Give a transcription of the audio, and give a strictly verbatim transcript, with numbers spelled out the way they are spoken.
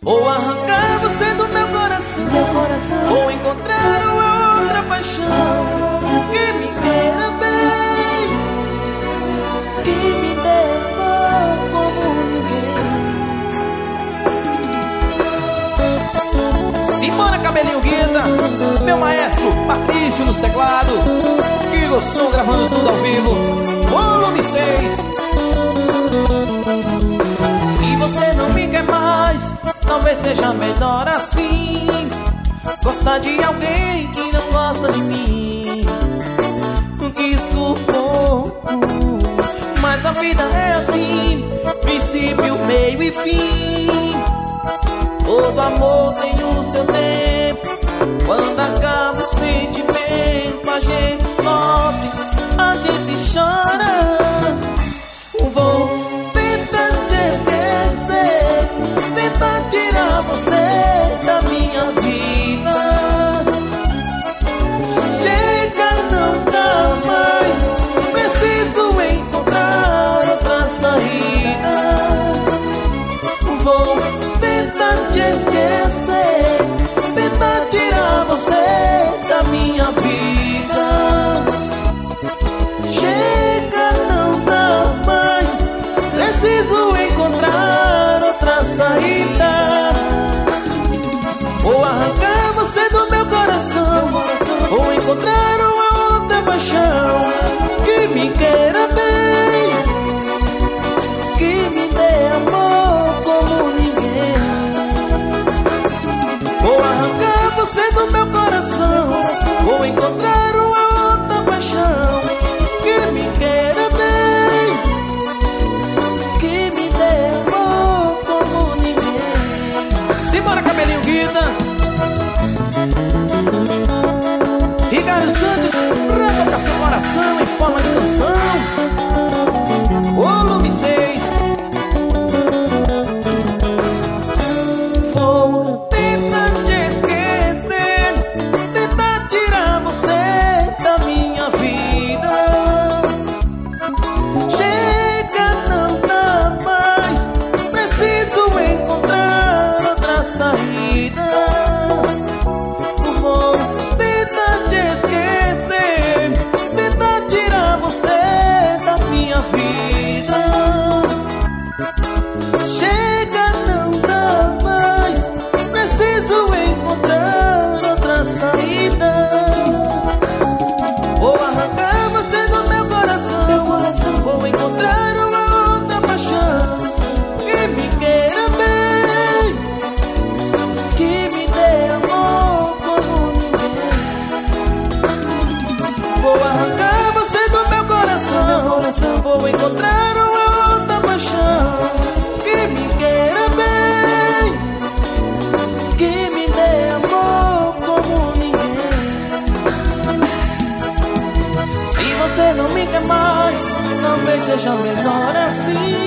Ou arrancar você do meu coração, meu coração. Ou encontrar uma outra paixão que me queira bem, que me dê amor como ninguém. Simbora, Cabelinho Guida, meu maestro Patrício nos teclados, Kigo Som gravando tudo ao vivo, volume seis. Se você não me quer mais, talvez seja melhor assim. Gostar de alguém que não gosta de mim, que sufoco. Mas a vida é assim, princípio, meio e fim. Todo amor tem o seu tempo. Quando acaba o sentimento, a gente sofre, a gente chora. Vou tentar te esquecer, tentar tirar você da minha vida. Chega, não dá mais, preciso encontrar outra saída. Vou tentar te esquecer, tentar tirar você da minha vida. Chega, não dá mais, preciso encontrar outra saída. Ou arrancar você do meu coração, ou encontrar uma outra paixão que me queira bem, que me dê amor como ninguém. Ou arrancar você do meu coração, ou encontrar uma outra paixão que me queira bem, que me dê amor como ninguém. Simbora, Cabelinho Guida, Ricardo Santos, pra tocar seu coração em forma de canção, volume seis. Vou tentar te esquecer, tentar tirar você da minha vida. Chega, não dá mais, preciso encontrar outra saída. Vou tentar te esquecer, tentar tirar você da minha vida. Chega, não dá mais, preciso encontrar outra saída. Vou arrancar você do meu coração, meu coração. Vou encontrar uma outra paixão que me queira bem, que me dê amor como ninguém. Vou arrancar você do meu coração, meu coração. Vou encontrar uma outra paixão que me queira bem, que me dê amor como ninguém. se você não me quer mais, talvez seja melhor assim.